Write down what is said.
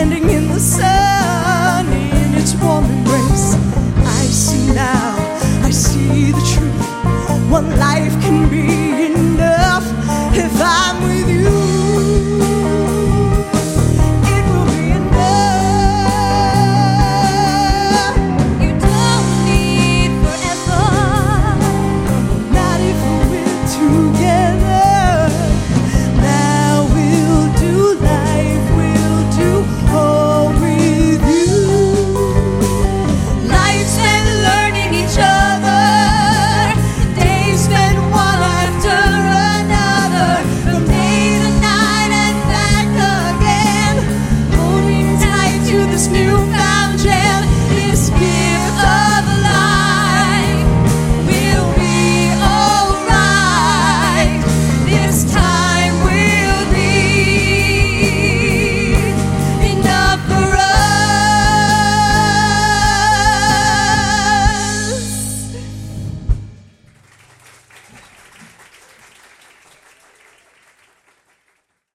standing in the sun in its warm embrace. I see now, I see the truth. One life can be enough if I'm with you. It will be enough. You don't need forever, Not if we're together. Now we'll do life, we'll do all with you. life spent learning each other, days spent one after another, from day to night and back again, holding tight to this new